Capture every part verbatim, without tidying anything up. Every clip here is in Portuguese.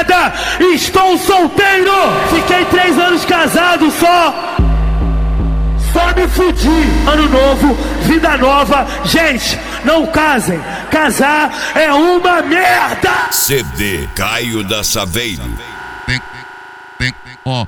rapaziada, estou solteiro. Fiquei três anos casado só. Só me fudi. Ano novo, vida nova. Gente, não casem. Casar é uma merda. C D Caio da Saveiro. Ó.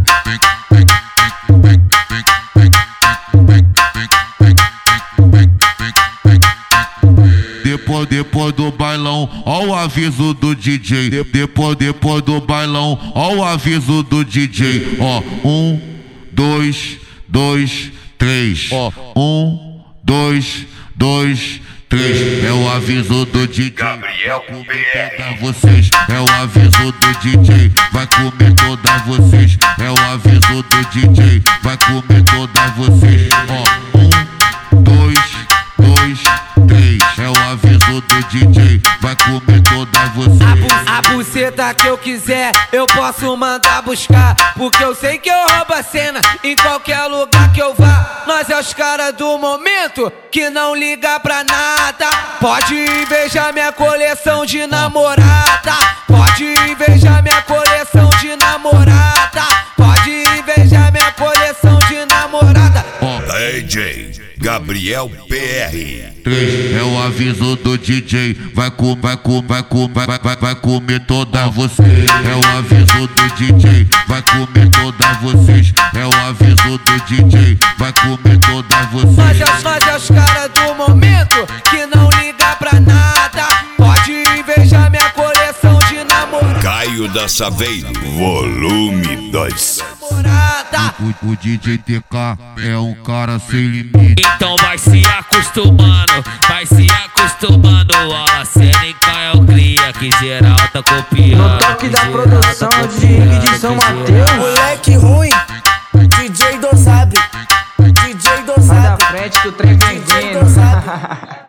Depois, depois do bailão, ó o aviso do D J. De, depois, depois do bailão, ó o aviso do D J. Ó, um, dois, dois, três. Ó, um, dois, dois, três. É o aviso do D J. Gabriel P R. Vocês. É o aviso do D J. Vai comer toda vocês. É o aviso do D J. Vai comer toda vocês. Ó, um, dois, dois, três. É o aviso do D J. Vai comer toda vocês. A, bu a buceta que eu quiser, eu posso mandar buscar. Porque eu sei que eu roubo a cena em qualquer lugar que eu vá. Nós é os caras do momento que não liga pra nada. Pode invejar minha coleção de namorada. Pode invejar minha coleção de namorada. Pode invejar minha coleção de namorada. D J Gabriel P R. três. É o aviso do D J. Vai comer, vai comer, vai comer, vai, vai, vai comer toda vocês. É o aviso do D J. Vai comer toda vocês. É o aviso do D J. Vai comer toda vocês. Nós é, nós é os caras do momento que não liga pra nada. Pode invejar minha coleção de namorada. Caio da Saveiro, volume dois. O, o D J T K é um cara sem limite. Então vai se acostumando, vai se acostumando. A cênica é o cria que geral tá copiando. No toque da produção de Rig de São Mateus. Moleque ruim, D J Dosab, D J Dosab. Vai da frente que o trem vem vindo.